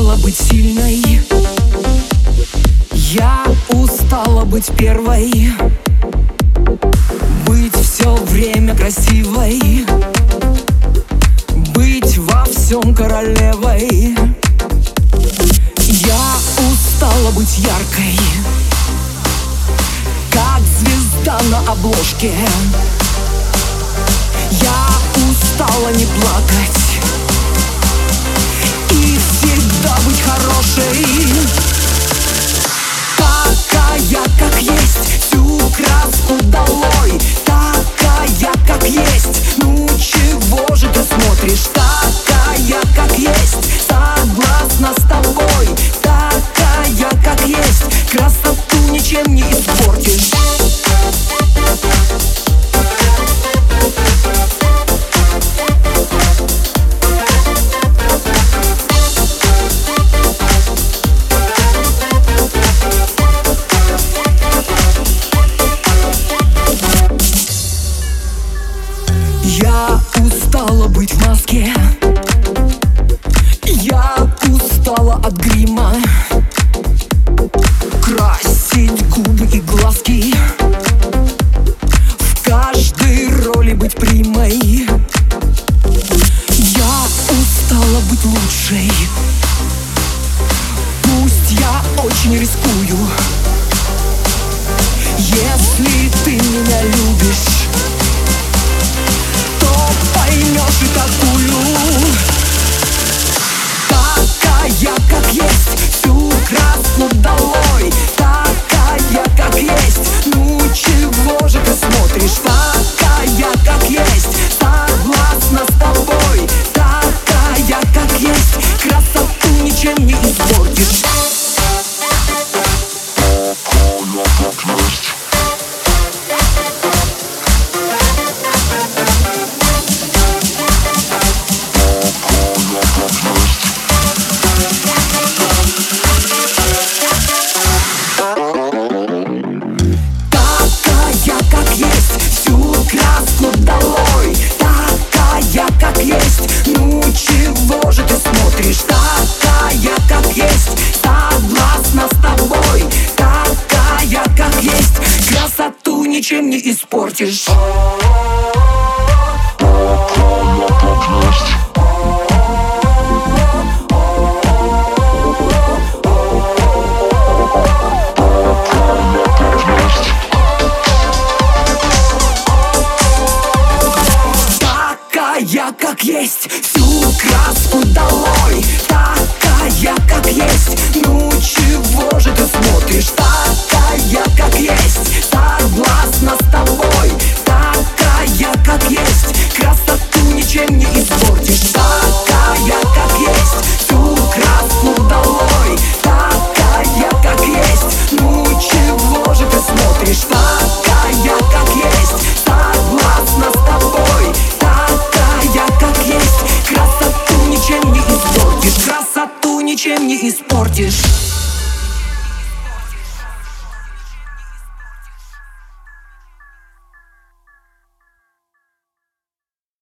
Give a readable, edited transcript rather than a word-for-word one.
устала быть сильной, я устала быть первой, быть все время красивой, быть во всем королевой. Я устала быть яркой, как звезда на обложке. Я устала не плакать и всегда быть хорошей. Такая, как есть, всю краску долой. Такая, как есть, ну чего же ты смотришь? Такая, как есть, согласна с тобой. Такая, как есть, красоту ничем не испортишь. Я устала быть в маске, я устала от грима, красить губы и глазки, в каждой роли быть примой. Я устала быть лучшей, пусть я очень рискую. Если ты меня любишь, поймешь и такую. Такая, как есть, всю краску долой. Такая, как есть, ну чего же ты смотришь? Такая, как есть, согласна с тобой. Такая, как есть, красоту ничем не испортишь. Ничем не испортишь. Такая, как есть, всю краску долой.